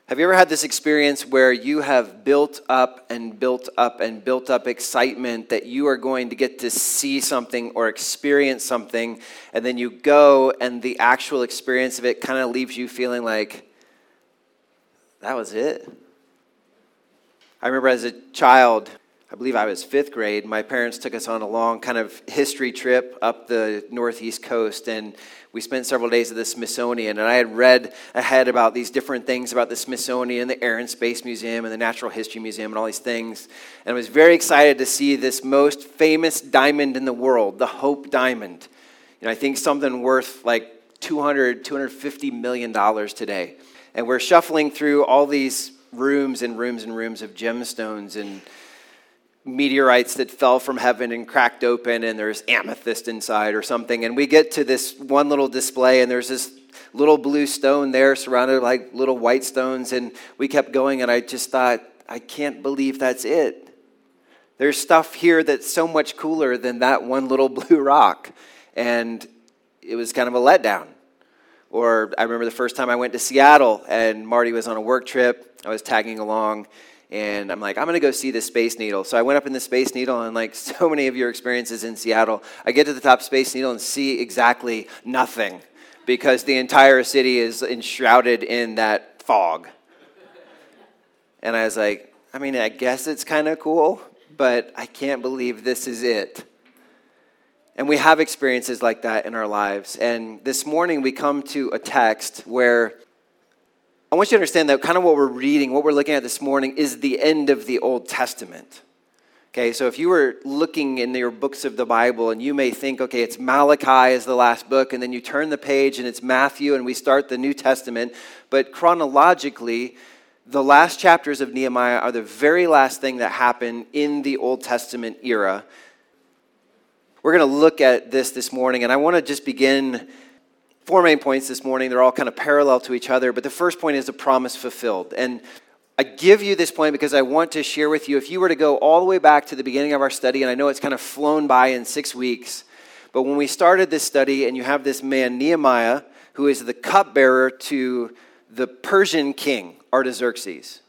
Have you ever had this experience where you have built up and built up and built up excitement that you are going to get to see something or experience something, and then you go and the actual experience of it kind of leaves you feeling like, that was it? I remember as a child, I believe I was 5th grade, my parents took us on a long kind of history trip up the northeast coast, and we spent several days at the Smithsonian, and I had read ahead about these different things about the Smithsonian, the Air and Space Museum, and the Natural History Museum, and all these things, and I was very excited to see this most famous diamond in the world, the Hope Diamond. I think something worth like $250 million today, and we're shuffling through all these rooms and rooms and rooms of gemstones and meteorites that fell from heaven and cracked open, and there's amethyst inside or something, and we get to this one little display, and there's this little blue stone there surrounded by like little white stones, and we kept going, and I just thought, I can't believe that's it. There's stuff here that's so much cooler than that one little blue rock, and it was kind of a letdown. Or I remember the first time I went to Seattle, and Marty was on a work trip, I was tagging along, and I'm like, I'm going to go see the Space Needle. So I went up in the Space Needle, and like so many of your experiences in Seattle, I get to the top Space Needle and see exactly nothing because the entire city is enshrouded in that fog. And I was like, I guess it's kind of cool, but I can't believe this is it. And we have experiences like that in our lives. And this morning we come to a text where I want you to understand that kind of what we're reading, what we're looking at this morning is the end of the Old Testament. Okay, so if you were looking in your books of the Bible and you may think, okay, it's Malachi is the last book, and then you turn the page and it's Matthew and we start the New Testament, but chronologically, the last chapters of Nehemiah are the very last thing that happened in the Old Testament era. We're going to look at this morning, and I want to just begin 4 main points this morning. They're all kind of parallel to each other, but the first point is the promise fulfilled. And I give you this point because I want to share with you, if you were to go all the way back to the beginning of our study, and I know it's kind of flown by in 6 weeks, but when we started this study, and you have this man, Nehemiah, who is the cupbearer to the Persian king, Artaxerxes.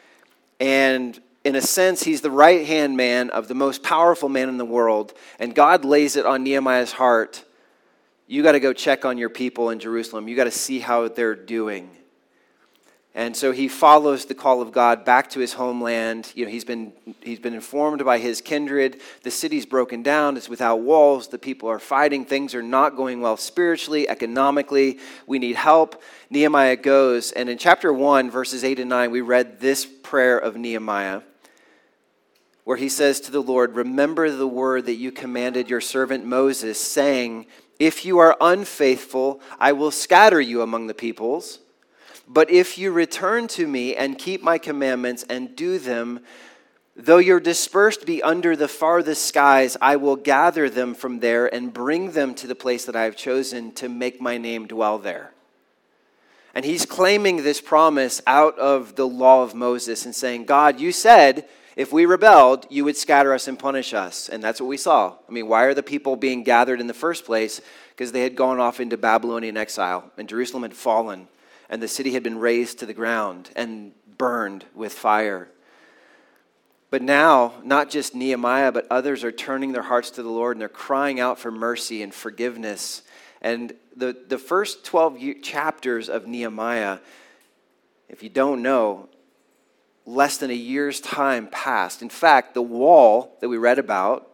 And in a sense, he's the right-hand man of the most powerful man in the world, and God lays it on Nehemiah's heart. You got to go check on your people in Jerusalem. You got to see how they're doing. And so he follows the call of God back to his homeland. He's been informed by his kindred. The city's broken down. It's without walls. The people are fighting. Things are not going well spiritually, economically. We need help. Nehemiah goes. And in chapter 1, verses 8 and 9, we read this prayer of Nehemiah, where he says to the Lord, "Remember the word that you commanded your servant Moses, saying, if you are unfaithful, I will scatter you among the peoples. But if you return to me and keep my commandments and do them, though your dispersed be under the farthest skies, I will gather them from there and bring them to the place that I have chosen to make my name dwell there." And he's claiming this promise out of the law of Moses and saying, God, you said, if we rebelled, you would scatter us and punish us. And that's what we saw. Why are the people being gathered in the first place? Because they had gone off into Babylonian exile, and Jerusalem had fallen, and the city had been razed to the ground and burned with fire. But now, not just Nehemiah, but others are turning their hearts to the Lord, and they're crying out for mercy and forgiveness. And the first 12 chapters of Nehemiah, if you don't know, less than a year's time passed. In fact, the wall that we read about,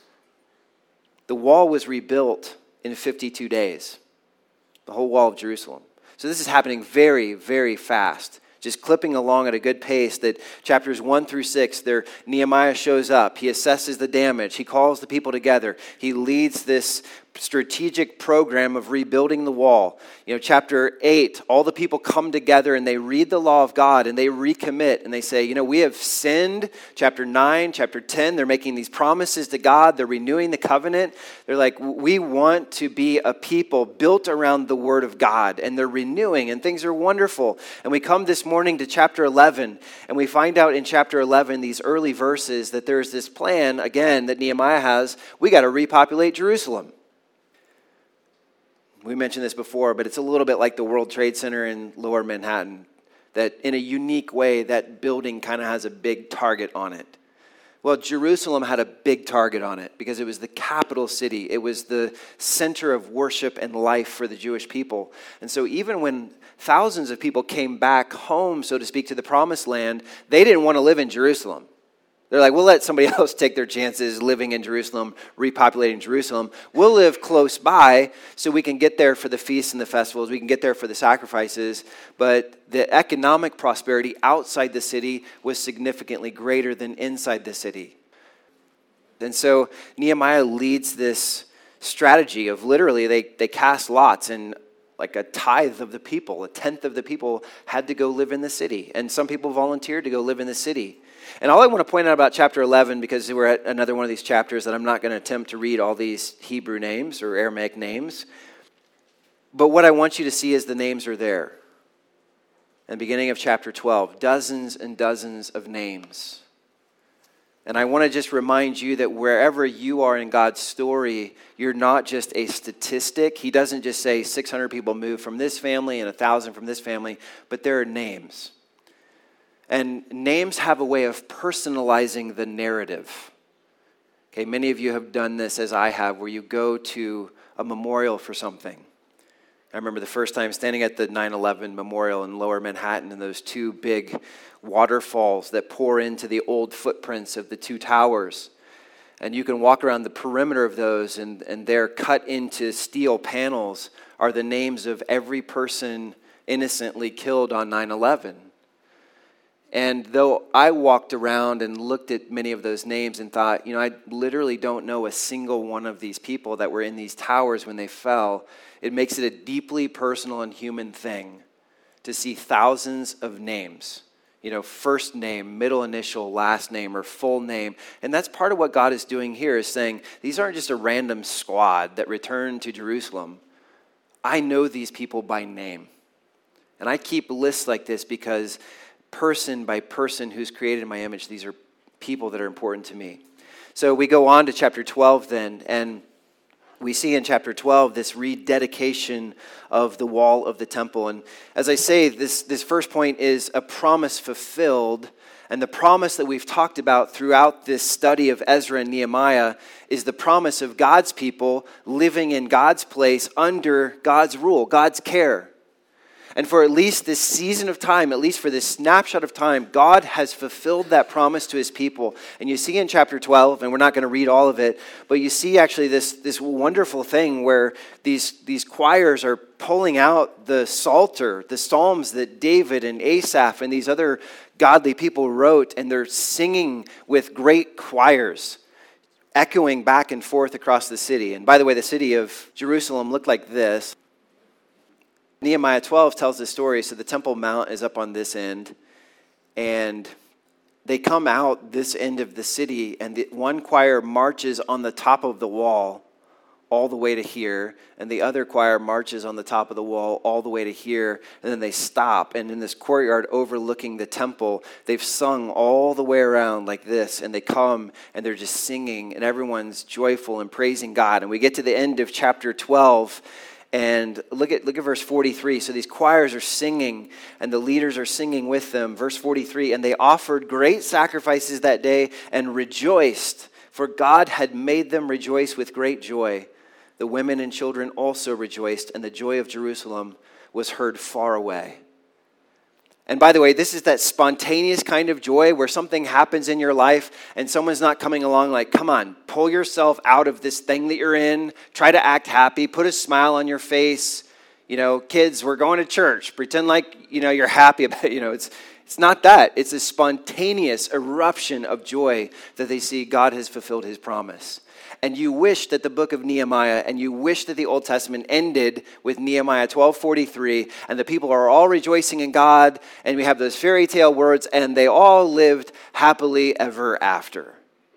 the wall was rebuilt in 52 days. The whole wall of Jerusalem. So this is happening very, very fast. Just clipping along at a good pace that chapters 1 through 6, Nehemiah shows up. He assesses the damage. He calls the people together. He leads this strategic program of rebuilding the wall. Chapter 8, all the people come together and they read the law of God and they recommit and they say, we have sinned. Chapter 9, chapter 10, they're making these promises to God. They're renewing the covenant. They're like, we want to be a people built around the word of God, and they're renewing and things are wonderful. And we come this morning to chapter 11 and we find out in chapter 11, these early verses, that there's this plan, again, that Nehemiah has. We got to repopulate Jerusalem. We mentioned this before, but it's a little bit like the World Trade Center in Lower Manhattan. that in a unique way, that building kind of has a big target on it. Well, Jerusalem had a big target on it because it was the capital city. It was the center of worship and life for the Jewish people. And so even when thousands of people came back home, so to speak, to the promised land, they didn't want to live in Jerusalem. They're like, we'll let somebody else take their chances living in Jerusalem, repopulating Jerusalem. We'll live close by so we can get there for the feasts and the festivals. We can get there for the sacrifices. But the economic prosperity outside the city was significantly greater than inside the city. And so Nehemiah leads this strategy of literally they cast lots, and like a tithe of the people, a tenth of the people had to go live in the city. And some people volunteered to go live in the city. And all I want to point out about chapter 11, because we're at another one of these chapters that I'm not going to attempt to read all these Hebrew names or Aramaic names, but what I want you to see is the names are there. In the beginning of chapter 12, dozens and dozens of names. And I want to just remind you that wherever you are in God's story, you're not just a statistic. He doesn't just say 600 people moved from this family and 1,000 from this family, but there are names. And names have a way of personalizing the narrative. Okay, many of you have done this as I have, where you go to a memorial for something. I remember the first time standing at the 9/11 memorial in Lower Manhattan, and those two big waterfalls that pour into the old footprints of the two towers. And you can walk around the perimeter of those, and they're cut into steel panels are the names of every person innocently killed on 9/11. And though I walked around and looked at many of those names and thought, I literally don't know a single one of these people that were in these towers when they fell, it makes it a deeply personal and human thing to see thousands of names. First name, middle initial, last name, or full name. And that's part of what God is doing here, is saying, these aren't just a random squad that returned to Jerusalem. I know these people by name. And I keep lists like this because person by person who's created in my image, these are people that are important to me. So we go on to chapter 12 then, and we see in chapter 12 this rededication of the wall of the temple. And as I say, this first point is a promise fulfilled. And the promise that we've talked about throughout this study of Ezra and Nehemiah is the promise of God's people living in God's place under God's rule, God's care. And for at least this season of time, at least for this snapshot of time, God has fulfilled that promise to his people. And you see in chapter 12, and we're not going to read all of it, but you see actually this wonderful thing where these choirs are pulling out the Psalter, the Psalms that David and Asaph and these other godly people wrote, and they're singing with great choirs, echoing back and forth across the city. And by the way, the city of Jerusalem looked like this. Nehemiah 12 tells the story. So the Temple Mount is up on this end, and they come out this end of the city, and the one choir marches on the top of the wall all the way to here, and the other choir marches on the top of the wall all the way to here, and then they stop. And in this courtyard overlooking the temple, they've sung all the way around like this, and they come and they're just singing, and everyone's joyful and praising God. And we get to the end of chapter 12, and look at verse 43. So these choirs are singing, and the leaders are singing with them. Verse 43, and they offered great sacrifices that day and rejoiced, for God had made them rejoice with great joy. The women and children also rejoiced, and the joy of Jerusalem was heard far away. And by the way, this is that spontaneous kind of joy where something happens in your life and someone's not coming along like, come on, pull yourself out of this thing that you're in. Try to act happy. Put a smile on your face. Kids, we're going to church. Pretend like, you're happy about it. It's not that. It's a spontaneous eruption of joy that they see God has fulfilled his promise. And you wish that the book of Nehemiah and you wish that the Old Testament ended with Nehemiah 12:43, and the people are all rejoicing in God, and we have those fairy tale words, and they all lived happily ever after.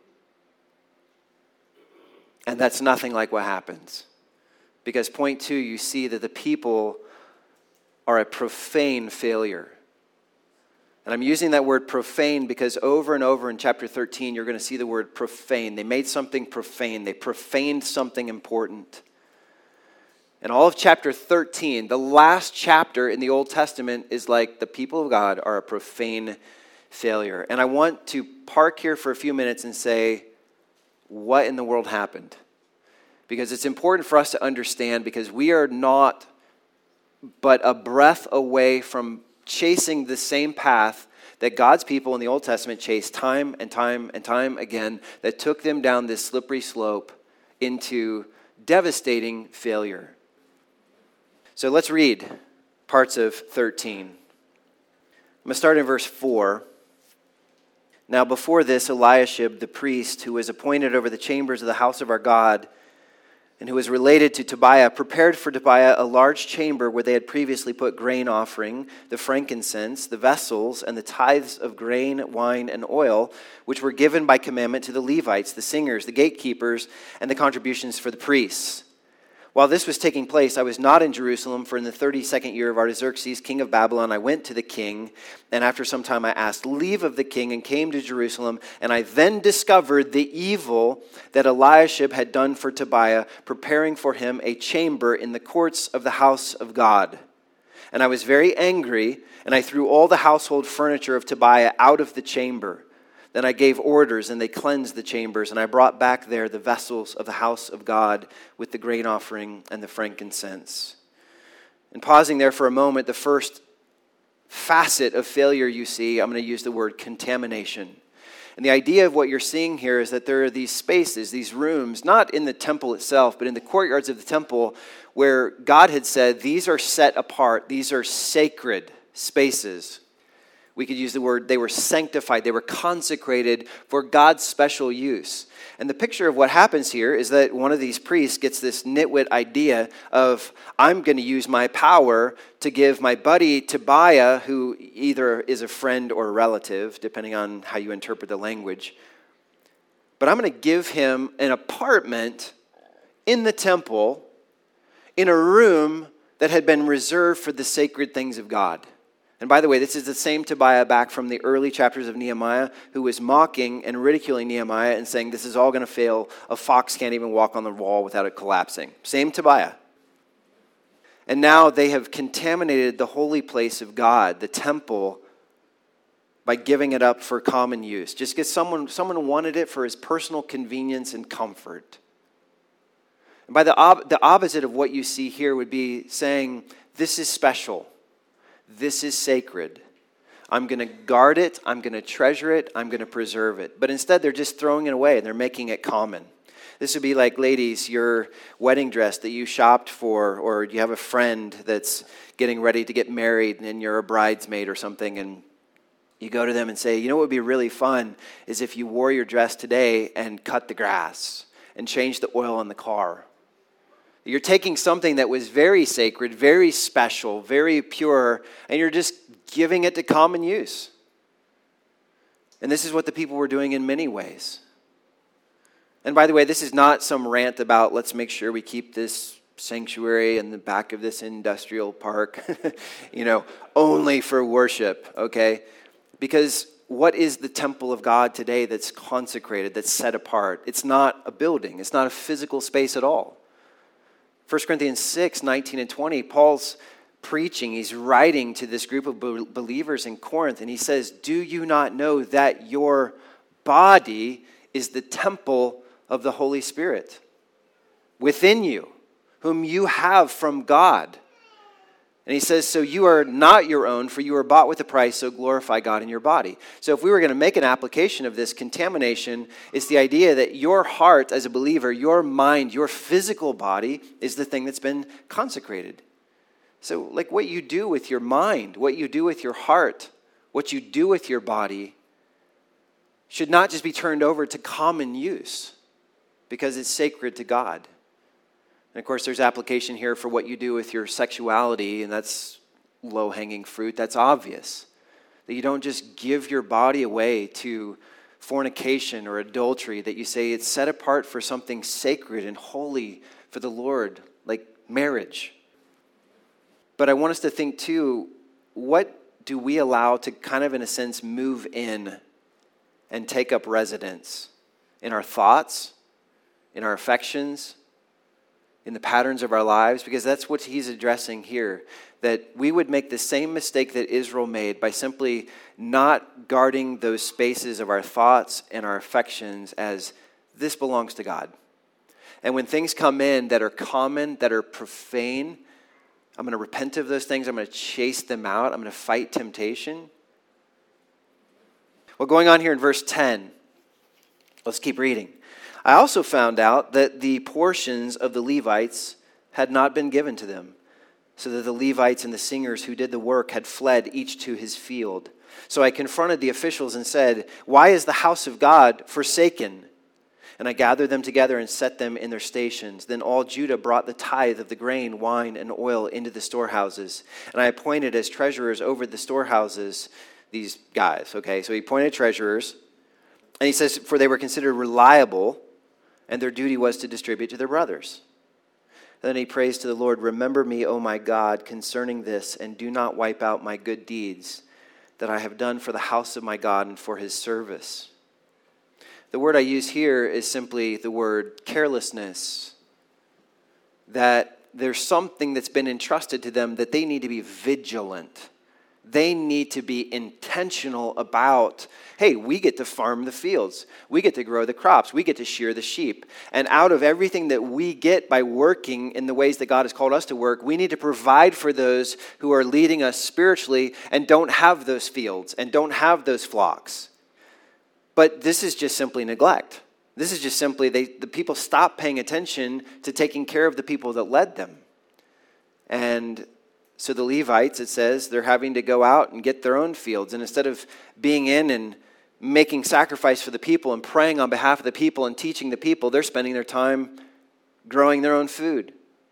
And that's nothing like what happens. Because point 2, you see that the people are a profane failure. And I'm using that word profane because over and over in chapter 13, you're going to see the word profane. They made something profane. They profaned something important. And all of chapter 13, the last chapter in the Old Testament, is like the people of God are a profane failure. And I want to park here for a few minutes and say, what in the world happened? Because it's important for us to understand, because we are not but a breath away from chasing the same path that God's people in the Old Testament chased time and time and time again, that took them down this slippery slope into devastating failure. So let's read parts of 13. I'm going to start in verse 4. Now before this, Eliashib the priest, who was appointed over the chambers of the house of our God, and who was related to Tobiah, prepared for Tobiah a large chamber where they had previously put grain offering, the frankincense, the vessels, and the tithes of grain, wine, and oil, which were given by commandment to the Levites, the singers, the gatekeepers, and the contributions for the priests. While this was taking place, I was not in Jerusalem, for in the 32nd year of Artaxerxes, king of Babylon, I went to the king, and after some time I asked leave of the king and came to Jerusalem, and I then discovered the evil that Eliashib had done for Tobiah, preparing for him a chamber in the courts of the house of God. And I was very angry, and I threw all the household furniture of Tobiah out of the chamber. Then I gave orders, and they cleansed the chambers, and I brought back there the vessels of the house of God with the grain offering and the frankincense. And pausing there for a moment, the first facet of failure you see, I'm going to use the word contamination. And the idea of what you're seeing here is that there are these spaces, these rooms, not in the temple itself, but in the courtyards of the temple, where God had said, these are set apart, these are sacred spaces. We could use the word, they were sanctified, they were consecrated for God's special use. And the picture of what happens here is that one of these priests gets this nitwit idea of, I'm going to use my power to give my buddy Tobiah, who either is a friend or a relative, depending on how you interpret the language, but I'm going to give him an apartment in the temple, in a room that had been reserved for the sacred things of God. And by the way, this is the same Tobiah back from the early chapters of Nehemiah, who was mocking and ridiculing Nehemiah and saying, this is all going to fail. A fox can't even walk on the wall without it collapsing. Same Tobiah. And now they have contaminated the holy place of God, the temple, by giving it up for common use. Just because someone wanted it for his personal convenience and comfort. And by the opposite of what you see here would be saying, this is special. This is sacred. I'm going to guard it. I'm going to treasure it. I'm going to preserve it. But instead, they're just throwing it away and they're making it common. This would be like, ladies, your wedding dress that you shopped for, or you have a friend that's getting ready to get married and you're a bridesmaid or something, and you go to them and say, you know what would be really fun is if you wore your dress today and cut the grass and changed the oil on the car. You're taking something that was very sacred, very special, very pure, and you're just giving it to common use. And this is what the people were doing in many ways. And by the way, this is not some rant about let's make sure we keep this sanctuary in the back of this industrial park, only for worship, okay? Because what is the temple of God today that's consecrated, that's set apart? It's not a building. It's not a physical space at all. 1 Corinthians 6, 19 and 20, Paul's preaching, he's writing to this group of believers in Corinth, and he says, do you not know that your body is the temple of the Holy Spirit within you, whom you have from God? And he says, so you are not your own, for you are bought with a price, so glorify God in your body. So if we were going to make an application of this contamination, it's the idea that your heart as a believer, your mind, your physical body is the thing that's been consecrated. So like what you do with your mind, what you do with your heart, what you do with your body should not just be turned over to common use because it's sacred to God. And of course, there's application here for what you do with your sexuality, and that's low-hanging fruit. That's obvious. That you don't just give your body away to fornication or adultery, that you say it's set apart for something sacred and holy for the Lord, like marriage. But I want us to think too, what do we allow to kind of, in a sense, move in and take up residence in our thoughts, in our affections, in the patterns of our lives, because that's what he's addressing here, that we would make the same mistake that Israel made by simply not guarding those spaces of our thoughts and our affections as this belongs to God. And when things come in that are common, that are profane, I'm going to repent of those things. I'm going to chase them out. I'm going to fight temptation. Well, going on here in verse 10, let's keep reading. I also found out that the portions of the Levites had not been given to them, so that the Levites and the singers who did the work had fled each to his field. So I confronted the officials and said, "Why is the house of God forsaken?" And I gathered them together and set them in their stations. Then all Judah brought the tithe of the grain, wine, and oil into the storehouses. And I appointed as treasurers over the storehouses these guys. Okay, so he appointed treasurers. And he says, for they were considered reliable, and their duty was to distribute to their brothers. And then he prays to the Lord, "Remember me, O my God, concerning this, and do not wipe out my good deeds that I have done for the house of my God and for his service." The word I use here is simply the word carelessness. That there's something that's been entrusted to them that they need to be vigilant. They need to be intentional about, hey, we get to farm the fields. We get to grow the crops. We get to shear the sheep. And out of everything that we get by working in the ways that God has called us to work, we need to provide for those who are leading us spiritually and don't have those fields and don't have those flocks. But this is just simply neglect. This is just simply the people stop paying attention to taking care of the people that led them. And so the Levites, it says, they're having to go out and get their own fields. And instead of being in and making sacrifice for the people and praying on behalf of the people and teaching the people, they're spending their time growing their own food.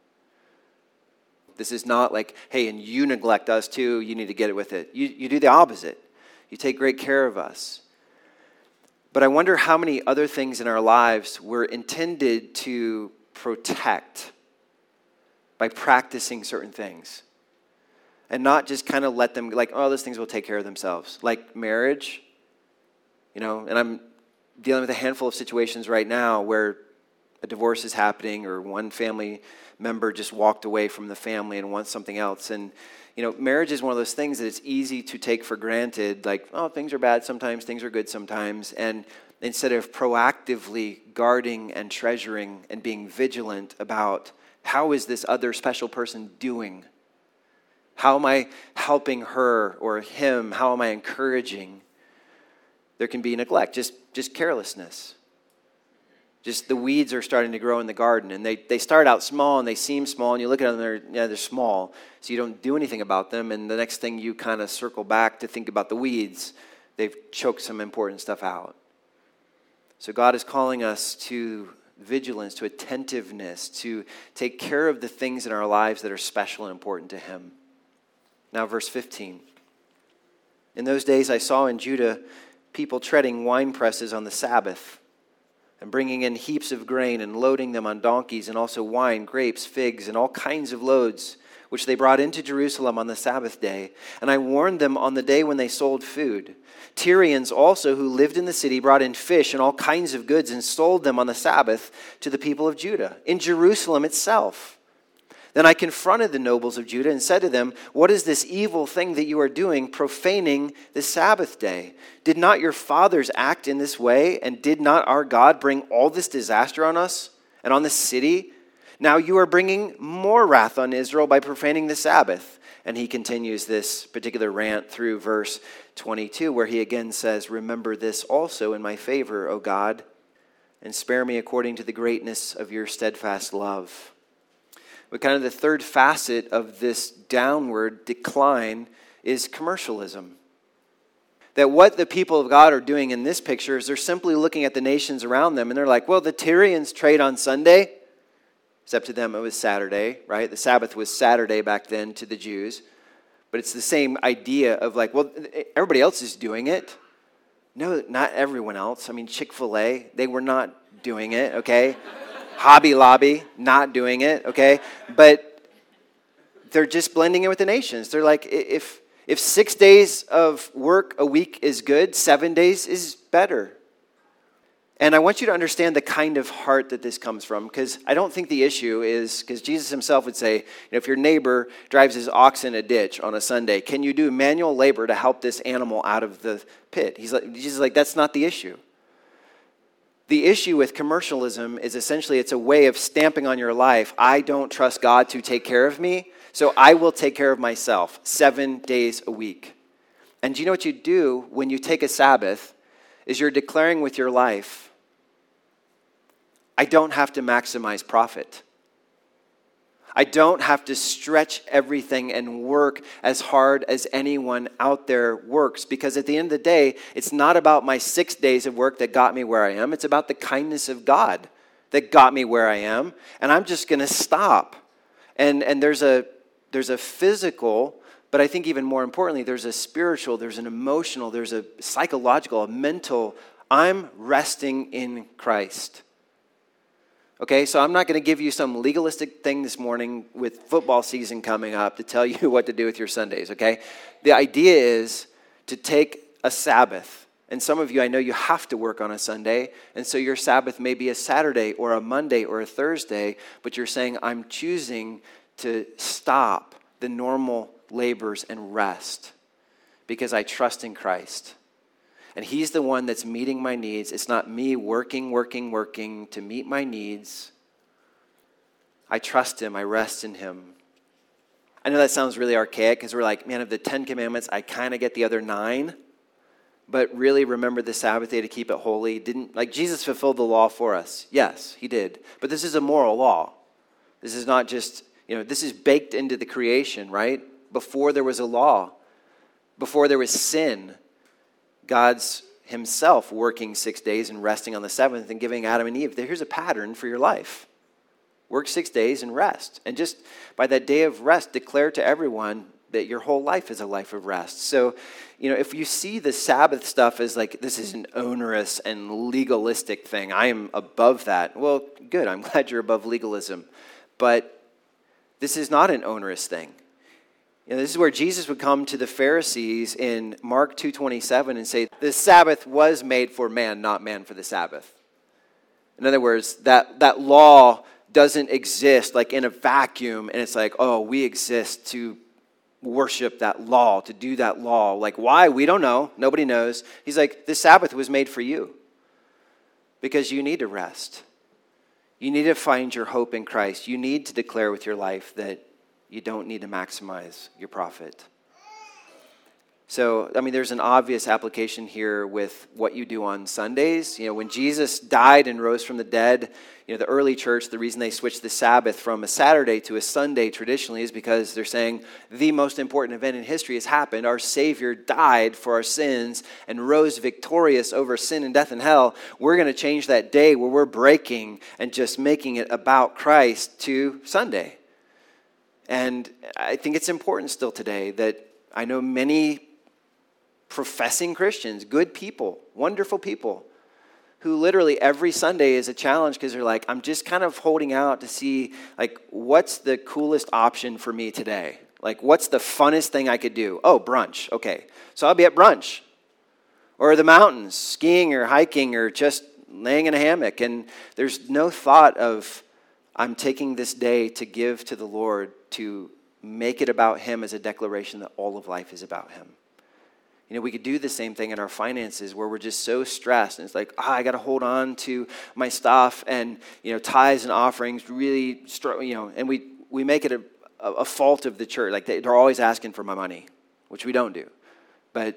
This is not like, hey, and you neglect us too, you need to get it with it. You do the opposite. You take great care of us. But I wonder how many other things in our lives we're intended to protect by practicing certain things. And not just kind of let them, like, oh, those things will take care of themselves. Like marriage, and I'm dealing with a handful of situations right now where a divorce is happening or one family member just walked away from the family and wants something else. And, marriage is one of those things that it's easy to take for granted, like, oh, things are bad sometimes, things are good sometimes. And instead of proactively guarding and treasuring and being vigilant about how is this other special person doing? How am I helping her or him? How am I encouraging? There can be neglect, just carelessness. Just the weeds are starting to grow in the garden, and they start out small and they seem small, and you look at them, they're small, so you don't do anything about them, and the next thing you kind of circle back to think about the weeds, they've choked some important stuff out. So God is calling us to vigilance, to attentiveness, to take care of the things in our lives that are special and important to him. Now, verse 15. In those days I saw in Judah people treading wine presses on the Sabbath and bringing in heaps of grain and loading them on donkeys, and also wine, grapes, figs, and all kinds of loads, which they brought into Jerusalem on the Sabbath day. And I warned them on the day when they sold food. Tyrians also, who lived in the city, brought in fish and all kinds of goods and sold them on the Sabbath to the people of Judah, in Jerusalem itself. Then I confronted the nobles of Judah and said to them, "What is this evil thing that you are doing, profaning the Sabbath day? Did not your fathers act in this way, and did not our God bring all this disaster on us and on the city? Now you are bringing more wrath on Israel by profaning the Sabbath." And he continues this particular rant through verse 22, where he again says, "Remember this also in my favor, O God, and spare me according to the greatness of your steadfast love." But kind of the third facet of this downward decline is commercialism. That what the people of God are doing in this picture is they're simply looking at the nations around them, and they're like, well, the Tyrians trade on Sunday, except to them it was Saturday, right? The Sabbath was Saturday back then to the Jews. But it's the same idea of like, well, everybody else is doing it. No, not everyone else. I mean, Chick-fil-A, they were not doing it, okay? Hobby Lobby, not doing it, okay? But they're just blending in with the nations. They're like, if 6 days of work a week is good, 7 days is better. And I want you to understand the kind of heart that this comes from, because I don't think the issue is, because Jesus himself would say, if your neighbor drives his ox in a ditch on a Sunday, can you do manual labor to help this animal out of the pit? Jesus is like, that's not the issue. The issue with commercialism is essentially it's a way of stamping on your life, I don't trust God to take care of me, so I will take care of myself 7 days a week. And do you know what you do when you take a Sabbath is you're declaring with your life, I don't have to maximize profit. I don't have to stretch everything and work as hard as anyone out there works, because at the end of the day, it's not about my 6 days of work that got me where I am. It's about the kindness of God that got me where I am, and I'm just going to stop. And there's a physical, but I think even more importantly, there's a spiritual, there's an emotional, there's a psychological, a mental, I'm resting in Christ. Okay, so I'm not going to give you some legalistic thing this morning with football season coming up to tell you what to do with your Sundays, okay? The idea is to take a Sabbath. And some of you, I know you have to work on a Sunday, and so your Sabbath may be a Saturday or a Monday or a Thursday, but you're saying, I'm choosing to stop the normal labors and rest because I trust in Christ. And he's the one that's meeting my needs. It's not me working to meet my needs. I trust him. I rest in him. I know that sounds really archaic because we're like, man, of the 10 commandments, I kind of get the other 9. But really remember the Sabbath day to keep it holy. Jesus fulfilled the law for us. Yes, he did. But this is a moral law. This is not just, this is baked into the creation, right? Before there was a law, before there was sin, God's himself working 6 days and resting on the seventh and giving Adam and Eve, here's a pattern for your life. Work 6 days and rest. And just by that day of rest, declare to everyone that your whole life is a life of rest. So, if you see the Sabbath stuff as like, this is an onerous and legalistic thing, I am above that. Well, good, I'm glad you're above legalism. But this is not an onerous thing. This is where Jesus would come to the Pharisees in Mark 2:27 and say, the Sabbath was made for man, not man for the Sabbath. In other words, that law doesn't exist like in a vacuum, and it's like, oh, we exist to worship that law, to do that law. Like, why? We don't know. Nobody knows. He's like, the Sabbath was made for you because you need to rest. You need to find your hope in Christ. You need to declare with your life that you don't need to maximize your profit. So, there's an obvious application here with what you do on Sundays. When Jesus died and rose from the dead, the early church, the reason they switched the Sabbath from a Saturday to a Sunday traditionally is because they're saying the most important event in history has happened. Our Savior died for our sins and rose victorious over sin and death and hell. We're going to change that day where we're breaking and just making it about Christ to Sunday. And I think it's important still today that I know many professing Christians, good people, wonderful people, who literally every Sunday is a challenge because they're like, I'm just kind of holding out to see, what's the coolest option for me today? What's the funnest thing I could do? Oh, brunch. Okay. So I'll be at brunch. Or the mountains, skiing or hiking or just laying in a hammock. And there's no thought of, I'm taking this day to give to the Lord, to make it about him as a declaration that all of life is about him. We could do the same thing in our finances where we're just so stressed. And it's like, I got to hold on to my stuff and, tithes and offerings really, and we make it a fault of the church. Like they're always asking for my money, which we don't do. But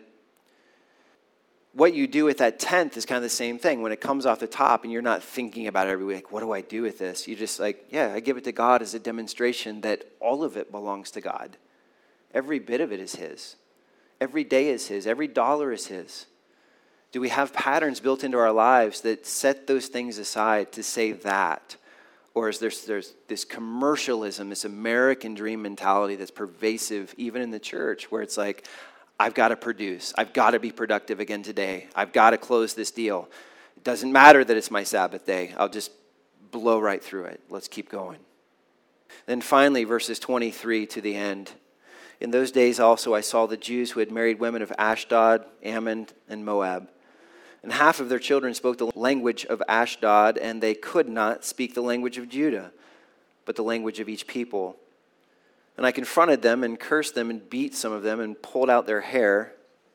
what you do with that tenth is kind of the same thing. When it comes off the top and you're not thinking about it every week, what do I do with this? You just I give it to God as a demonstration that all of it belongs to God. Every bit of it is his. Every day is his. Every dollar is his. Do we have patterns built into our lives that set those things aside to say that? Or is there's this commercialism, this American dream mentality that's pervasive even in the church where it's like, I've got to produce. I've got to be productive again today. I've got to close this deal. It doesn't matter that it's my Sabbath day. I'll just blow right through it. Let's keep going. Then finally, verses 23 to the end. In those days also I saw the Jews who had married women of Ashdod, Ammon, and Moab. And half of their children spoke the language of Ashdod, and they could not speak the language of Judah, but the language of each people. And I confronted them and cursed them and beat some of them and pulled out their hair.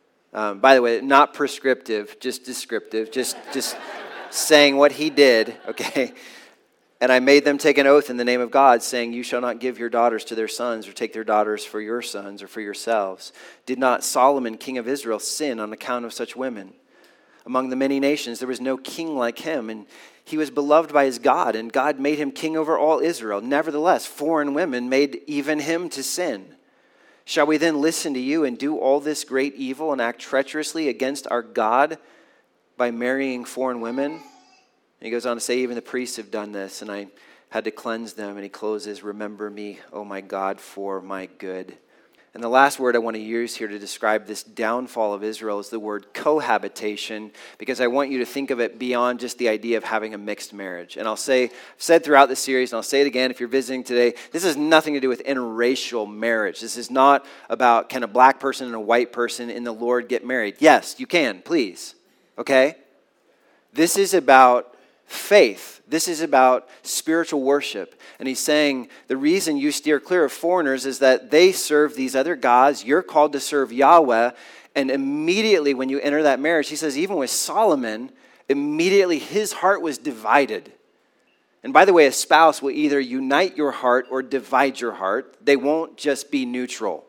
By the way, not prescriptive, just descriptive, just saying what he did, okay? And I made them take an oath in the name of God, saying, you shall not give your daughters to their sons or take their daughters for your sons or for yourselves. Did not Solomon, king of Israel, sin on account of such women? Among the many nations, there was no king like him, and he was beloved by his God, and God made him king over all Israel. Nevertheless, foreign women made even him to sin. Shall we then listen to you and do all this great evil and act treacherously against our God by marrying foreign women? And he goes on to say, even the priests have done this, and I had to cleanse them. And he closes, remember me, O my God, for my good. And the last word I want to use here to describe this downfall of Israel is the word cohabitation, because I want you to think of it beyond just the idea of having a mixed marriage. And I've said throughout the series, and I'll say it again if you're visiting today, this has nothing to do with interracial marriage. This is not about can a black person and a white person in the Lord get married. Yes, you can, please. Okay? This is about faith. This is about spiritual worship. And he's saying the reason you steer clear of foreigners is that they serve these other gods. You're called to serve Yahweh. And immediately when you enter that marriage, he says even with Solomon, immediately his heart was divided. And by the way, a spouse will either unite your heart or divide your heart. They won't just be neutral.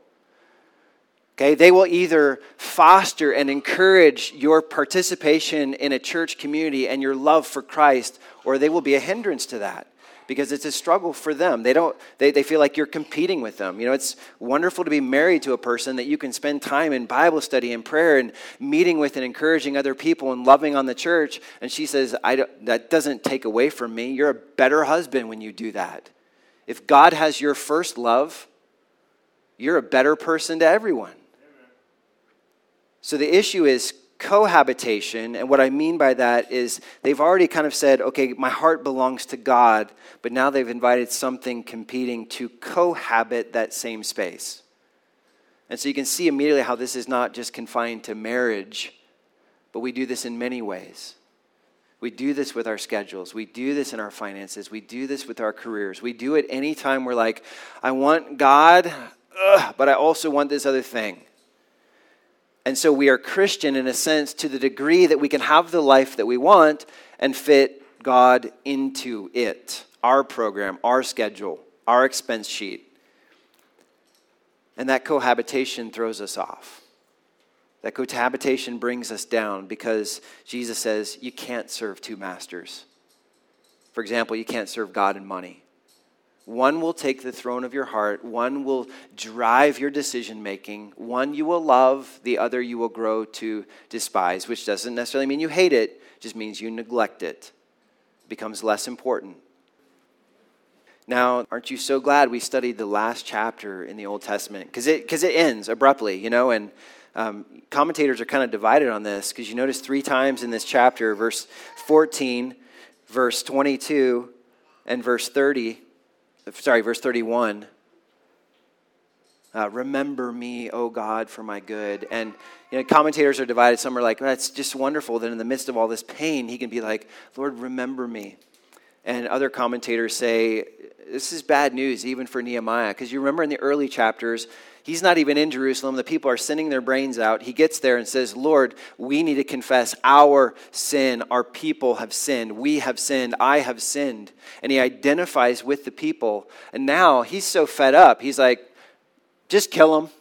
Okay, they will either foster and encourage your participation in a church community and your love for Christ, or they will be a hindrance to that because it's a struggle for them. They feel like you're competing with them. You know, it's wonderful to be married to a person that you can spend time in Bible study and prayer and meeting with and encouraging other people and loving on the church. And she says, that doesn't take away from me. You're a better husband when you do that. If God has your first love, you're a better person to everyone. So the issue is cohabitation, and what I mean by that is they've already kind of said, okay, my heart belongs to God, but now they've invited something competing to cohabit that same space. And so you can see immediately how this is not just confined to marriage, but we do this in many ways. We do this with our schedules. We do this in our finances. We do this with our careers. We do it anytime we're like, I want God, but I also want this other thing. And so we are Christian in a sense to the degree that we can have the life that we want and fit God into it. Our program, our schedule, our expense sheet. And that cohabitation throws us off. That cohabitation brings us down because Jesus says you can't serve two masters. For example, you can't serve God and money. One will take the throne of your heart. One will drive your decision making. One you will love. The other you will grow to despise, which doesn't necessarily mean you hate it. It just means you neglect it. It becomes less important. Now, aren't you so glad we studied the last chapter in the Old Testament? Because it ends abruptly, you know, and commentators are kind of divided on this because you notice 3 times in this chapter, verse 14, verse 22, and verse 31. Remember me, O God, for my good. And you know, commentators are divided. Some are like, that's just wonderful that in the midst of all this pain, he can be like, Lord, remember me. And other commentators say, this is bad news even for Nehemiah. Because you remember in the early chapters, he's not even in Jerusalem. The people are sending their brains out. He gets there and says, Lord, we need to confess our sin. Our people have sinned. We have sinned. I have sinned. And he identifies with the people. And now he's so fed up. He's like, just kill them.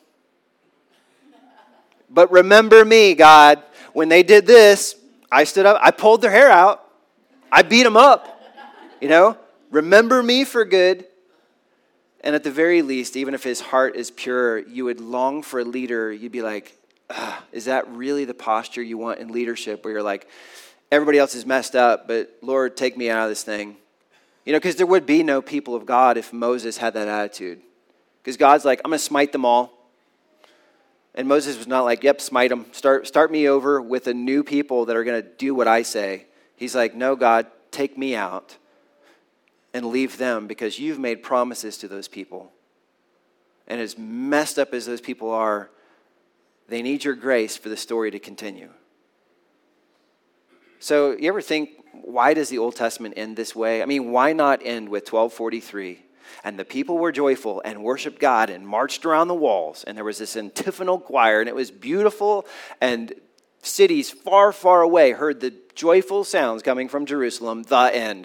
But remember me, God. When they did this, I stood up. I pulled their hair out. I beat them up. You know, remember me for good. And at the very least, even if his heart is pure, you would long for a leader. You'd be like, is that really the posture you want in leadership? Where you're like, everybody else is messed up, but Lord, take me out of this thing. You know, because there would be no people of God if Moses had that attitude. Because God's like, I'm going to smite them all. And Moses was not like, yep, smite them. Start me over with a new people that are going to do what I say. He's like, no, God, take me out. And leave them because you've made promises to those people. And as messed up as those people are, they need your grace for the story to continue. So you ever think, why does the Old Testament end this way? I mean, why not end with 1243? And the people were joyful and worshiped God and marched around the walls. And there was this antiphonal choir, and it was beautiful. And cities far, far away heard the joyful sounds coming from Jerusalem, the end.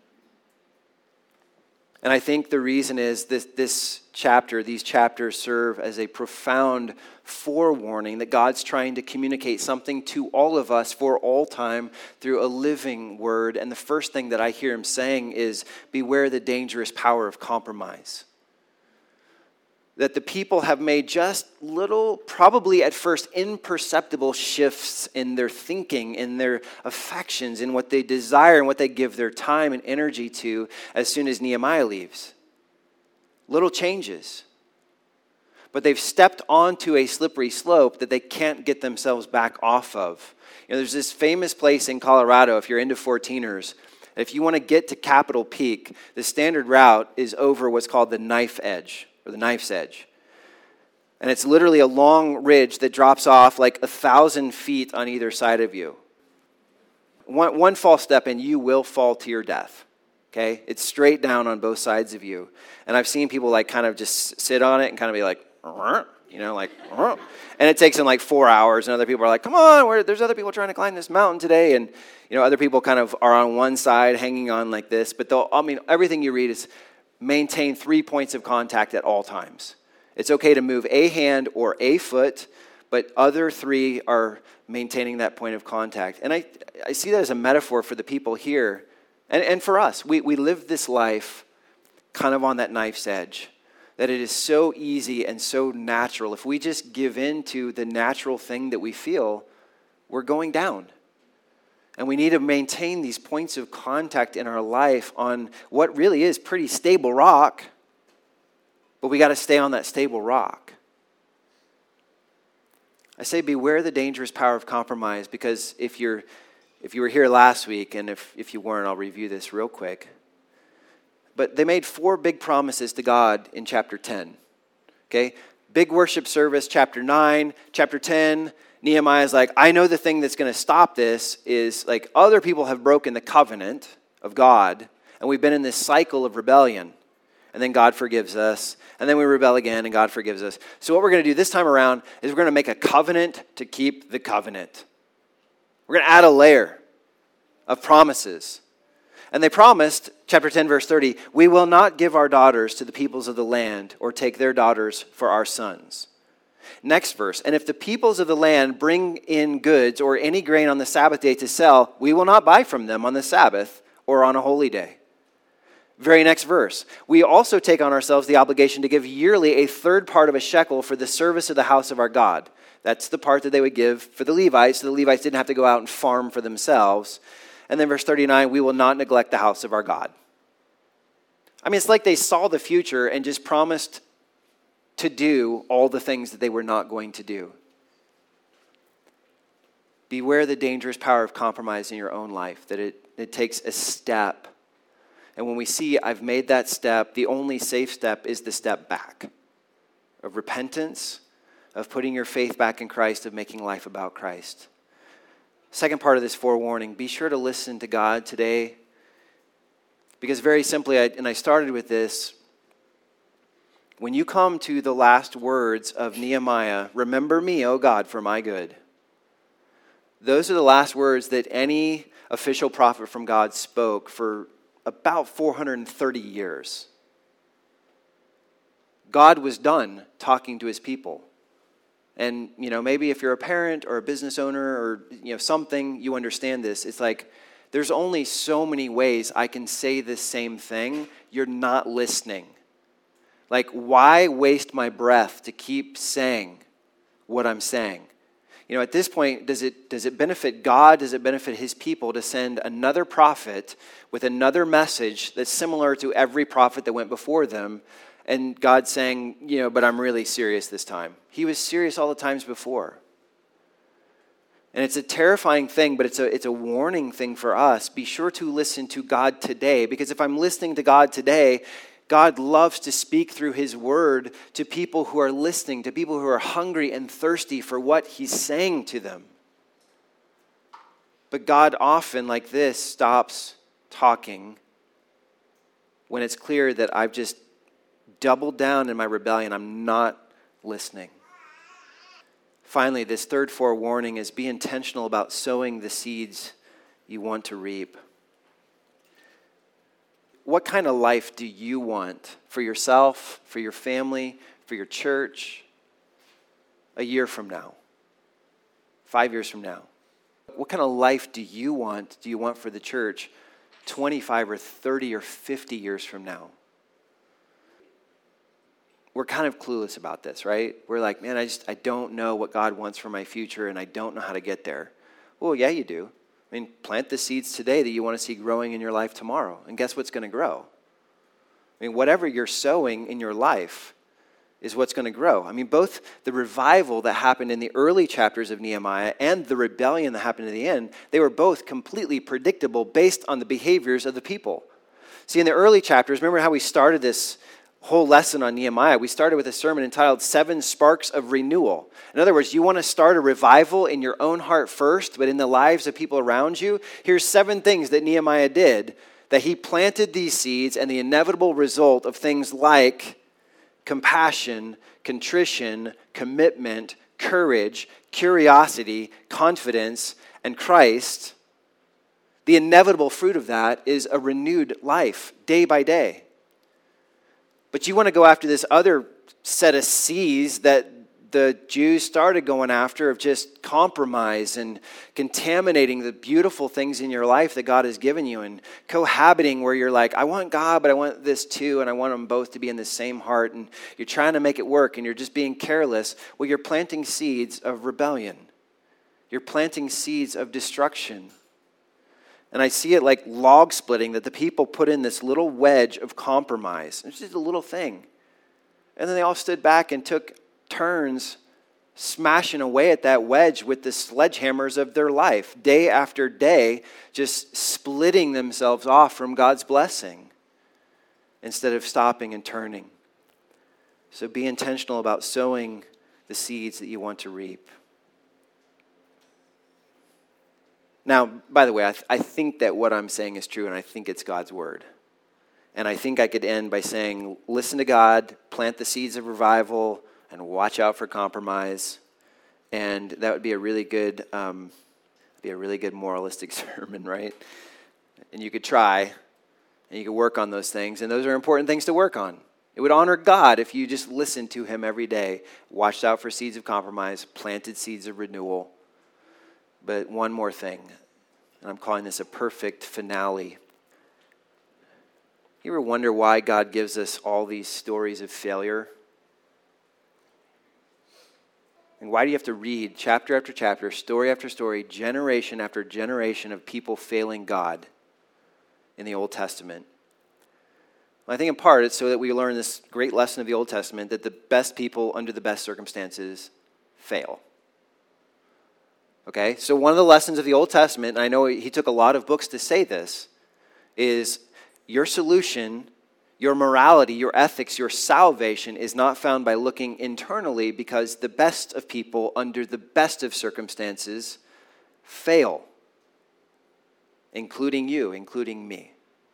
And I think the reason is these chapters serve as a profound forewarning that God's trying to communicate something to all of us for all time through a living word. And the first thing that I hear him saying is, beware the dangerous power of compromise. That the people have made just little, probably at first imperceptible shifts in their thinking, in their affections, in what they desire and what they give their time and energy to as soon as Nehemiah leaves. Little changes. But they've stepped onto a slippery slope that they can't get themselves back off of. You know, there's this famous place in Colorado, if you're into 14ers, if you want to get to Capitol Peak, the standard route is over what's called the knife edge, or the knife's edge. And it's literally a long ridge that drops off like 1,000 feet on either side of you. One false step and you will fall to your death. Okay? It's straight down on both sides of you. And I've seen people like kind of just sit on it and kind of be like, you know, like, and it takes them like 4 hours. And other people are like, come on, there's other people trying to climb this mountain today. And, you know, other people kind of are on one side hanging on like this. But everything you read is maintain 3 points of contact at all times. It's okay to move a hand or a foot, but other 3 are maintaining that point of contact. And I see that as a metaphor for the people here and for us. We live this life kind of on that knife's edge, that it is so easy and so natural. If we just give in to the natural thing that we feel, we're going down. And we need to maintain these points of contact in our life on what really is pretty stable rock. But we got to stay on that stable rock. I say beware the dangerous power of compromise, because if you were here last week, and if you weren't, I'll review this real quick. But they made 4 big promises to God in chapter 10. Okay? Big worship service, chapter 9, chapter 10. Nehemiah's like, I know the thing that's going to stop this is, like, other people have broken the covenant of God, and we've been in this cycle of rebellion. And then God forgives us, and then we rebel again, and God forgives us. So what we're going to do this time around is we're going to make a covenant to keep the covenant. We're going to add a layer of promises. And they promised, chapter 10, verse 30, we will not give our daughters to the peoples of the land or take their daughters for our sons. Next verse, and if the peoples of the land bring in goods or any grain on the Sabbath day to sell, we will not buy from them on the Sabbath or on a holy day. Very next verse, we also take on ourselves the obligation to give yearly a third part of a shekel for the service of the house of our God. That's the part that they would give for the Levites, so the Levites didn't have to go out and farm for themselves. And then verse 39, we will not neglect the house of our God. I mean, it's like they saw the future and just promised to do all the things that they were not going to do. Beware the dangerous power of compromise in your own life, that it takes a step. And when we see I've made that step, the only safe step is the step back of repentance, of putting your faith back in Christ, of making life about Christ. Second part of this forewarning, be sure to listen to God today. Because very simply, I started with this, when you come to the last words of Nehemiah, remember me, O God, for my good. Those are the last words that any official prophet from God spoke for about 430 years. God was done talking to his people. And, you know, maybe if you're a parent or a business owner or, you know, something, you understand this. It's like, there's only so many ways I can say this same thing. You're not listening. Like, why waste my breath to keep saying what I'm saying? You know, at this point, does it benefit God? Does it benefit his people to send another prophet with another message that's similar to every prophet that went before them? And God saying, you know, but I'm really serious this time. He was serious all the times before. And it's a terrifying thing, but it's a warning thing for us. Be sure to listen to God today, because if I'm listening to God today, God loves to speak through his word to people who are listening, to people who are hungry and thirsty for what he's saying to them. But God often, like this, stops talking when it's clear that I've just doubled down in my rebellion. I'm not listening. Finally, this third forewarning is be intentional about sowing the seeds you want to reap. What kind of life do you want for yourself, for your family, for your church, a year from now, 5 years from now? What kind of life do you want for the church 25 or 30 or 50 years from now? We're kind of clueless about this, right? We're like, man, I don't know what God wants for my future, and I don't know how to get there. Well, yeah, you do. I mean, plant the seeds today that you want to see growing in your life tomorrow. And guess what's going to grow? I mean, whatever you're sowing in your life is what's going to grow. I mean, both the revival that happened in the early chapters of Nehemiah and the rebellion that happened in the end, they were both completely predictable based on the behaviors of the people. See, in the early chapters, remember how we started this whole lesson on Nehemiah? We started with a sermon entitled 7 Sparks of Renewal. In other words, you want to start a revival in your own heart first, but in the lives of people around you? Here's 7 things that Nehemiah did, that he planted these seeds, and the inevitable result of things like compassion, contrition, commitment, courage, curiosity, confidence, and Christ. The inevitable fruit of that is a renewed life day by day. But you want to go after this other set of C's that the Jews started going after, of just compromise and contaminating the beautiful things in your life that God has given you, and cohabiting where you're like, I want God, but I want this too, and I want them both to be in the same heart, and you're trying to make it work, and you're just being careless. Well, you're planting seeds of rebellion. You're planting seeds of destruction. And I see it like log splitting, that the people put in this little wedge of compromise. It's just a little thing. And then they all stood back and took turns smashing away at that wedge with the sledgehammers of their life, day after day, just splitting themselves off from God's blessing instead of stopping and turning. So be intentional about sowing the seeds that you want to reap. Now, by the way, I think that what I'm saying is true, and I think it's God's word. And I think I could end by saying, listen to God, plant the seeds of revival, and watch out for compromise. And that would be a really good moralistic sermon, right? And you could try, and you could work on those things, and those are important things to work on. It would honor God if you just listened to him every day, watched out for seeds of compromise, planted seeds of renewal. But one more thing, and I'm calling this a perfect finale. You ever wonder why God gives us all these stories of failure? And why do you have to read chapter after chapter, story after story, generation after generation of people failing God in the Old Testament? Well, I think in part it's so that we learn this great lesson of the Old Testament, that the best people under the best circumstances fail. Okay, so one of the lessons of the Old Testament, and I know he took a lot of books to say this, is your solution, your morality, your ethics, your salvation is not found by looking internally, because the best of people under the best of circumstances fail, including you, including me.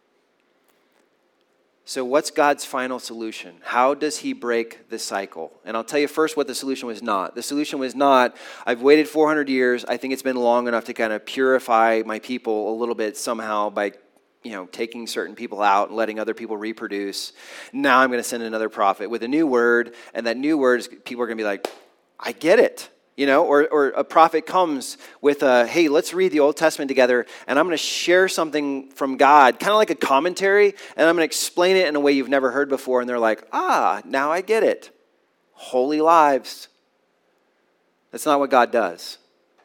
So what's God's final solution? How does he break the cycle? And I'll tell you first what the solution was not. The solution was not, I've waited 400 years, I think it's been long enough to kind of purify my people a little bit somehow by taking certain people out and letting other people reproduce. Now I'm going to send another prophet with a new word, and that new word, people are going to be like, I get it. Or a prophet comes with hey, let's read the Old Testament together, and I'm going to share something from God, kind of like a commentary, and I'm going to explain it in a way you've never heard before, and they're like, now I get it. Holy lives. That's not what God does.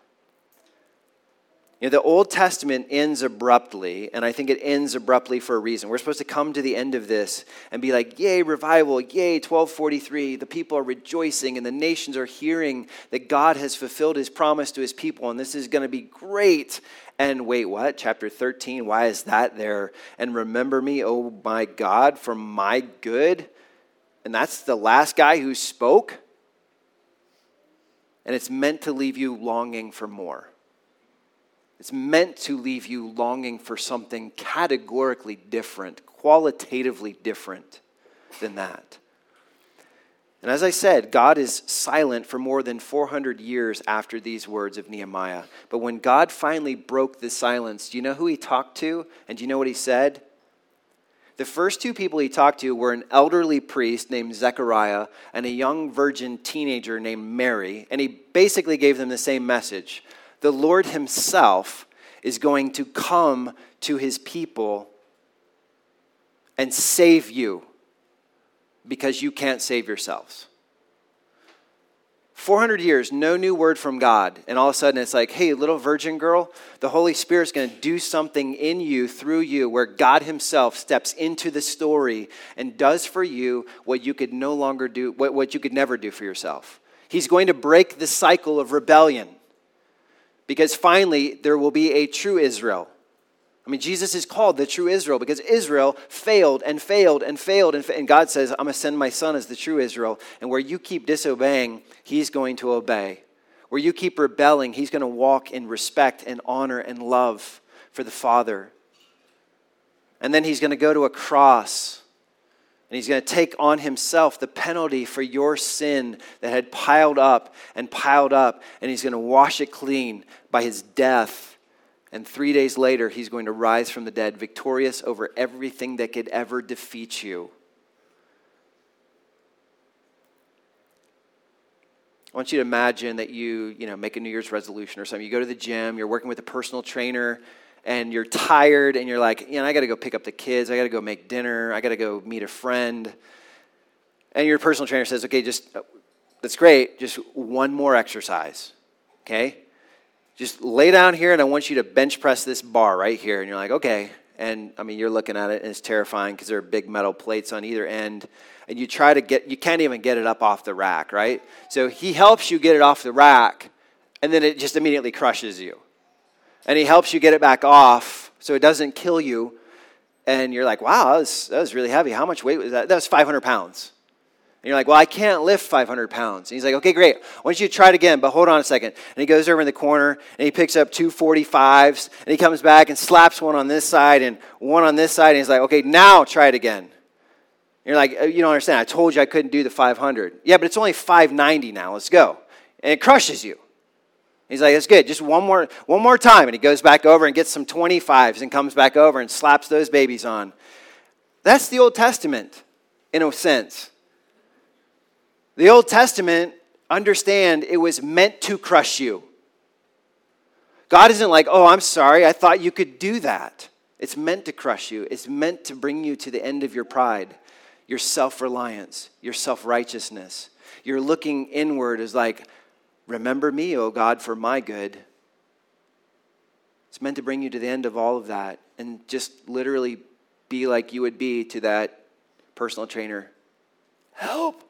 The Old Testament ends abruptly, and I think it ends abruptly for a reason. We're supposed to come to the end of this and be like, yay, revival, yay, 1243. The people are rejoicing, and the nations are hearing that God has fulfilled his promise to his people, and this is going to be great. And wait, what? Chapter 13, why is that there? And remember me, oh my God, for my good. And that's the last guy who spoke. And it's meant to leave you longing for more. It's meant to leave you longing for something categorically different, qualitatively different than that. And as I said, God is silent for more than 400 years after these words of Nehemiah. But when God finally broke the silence, do you know who he talked to? And do you know what he said? The first two people he talked to were an elderly priest named Zechariah and a young virgin teenager named Mary. And he basically gave them the same message. The Lord himself is going to come to his people and save you because you can't save yourselves. 400 years, no new word from God. And all of a sudden it's like, hey, little virgin girl, the Holy Spirit's going to do something in you, through you, where God himself steps into the story and does for you what you could no longer do, what you could never do for yourself. He's going to break the cycle of rebellion because finally there will be a true Israel. I mean, Jesus is called the true Israel because Israel failed and failed and failed. And God says, I'm going to send my son as the true Israel. And where you keep disobeying, he's going to obey. Where you keep rebelling, he's going to walk in respect and honor and love for the Father. And then he's going to go to a cross. And he's going to take on himself the penalty for your sin that had piled up. And he's going to wash it clean by his death. And 3 days later, he's going to rise from the dead, victorious over everything that could ever defeat you. I want you to imagine that you make a New Year's resolution or something. You go to the gym, you're working with a personal trainer, and you're tired, and you're like, I got to go pick up the kids, I got to go make dinner, I got to go meet a friend. And your personal trainer says, okay, that's great, just one more exercise, okay? Just lay down here, and I want you to bench press this bar right here. And you're like, okay. And, you're looking at it, and it's terrifying because there are big metal plates on either end. And you can't even get it up off the rack, right? So he helps you get it off the rack, and then it just immediately crushes you. And he helps you get it back off so it doesn't kill you. And you're like, wow, that was really heavy. How much weight was that? That was 500 pounds. And you're like, well, I can't lift 500 pounds. And he's like, okay, great. I want you to try it again, but hold on a second. And he goes over in the corner, and he picks up 2 45s, and he comes back and slaps one on this side and one on this side. And he's like, okay, now try it again. And you're like, you don't understand. I told you I couldn't do the 500. Yeah, but it's only 590 now. Let's go. And it crushes you. He's like, that's good. Just one more time. And he goes back over and gets some 25s and comes back over and slaps those babies on. That's the Old Testament, in a sense. The Old Testament, understand, it was meant to crush you. God isn't like, oh, I'm sorry, I thought you could do that. It's meant to crush you. It's meant to bring you to the end of your pride, your self-reliance, your self-righteousness. You're looking inward as like, remember me, O God, for my good. It's meant to bring you to the end of all of that and just literally be like you would be to that personal trainer. Help!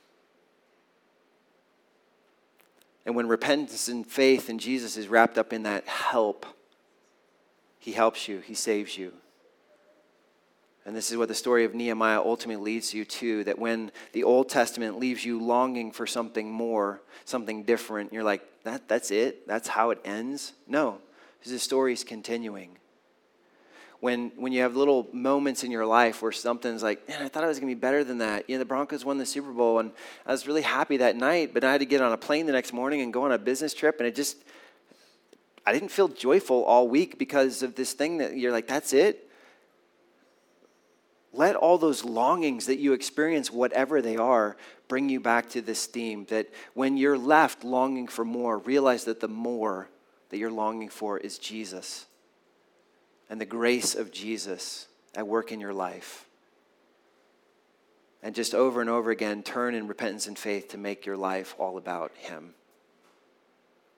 And when repentance and faith in Jesus is wrapped up in that help, he helps you, he saves you. And this is what the story of Nehemiah ultimately leads you to, that when the Old Testament leaves you longing for something more, something different, you're like, that's it? That's how it ends? No, because the story is continuing. When you have little moments in your life where something's like, man, I thought I was going to be better than that. The Broncos won the Super Bowl, and I was really happy that night, but I had to get on a plane the next morning and go on a business trip, and I didn't feel joyful all week because of this thing that you're like, that's it? Let all those longings that you experience, whatever they are, bring you back to this theme, that when you're left longing for more, realize that the more that you're longing for is Jesus. And the grace of Jesus at work in your life. And just over and over again, turn in repentance and faith to make your life all about him.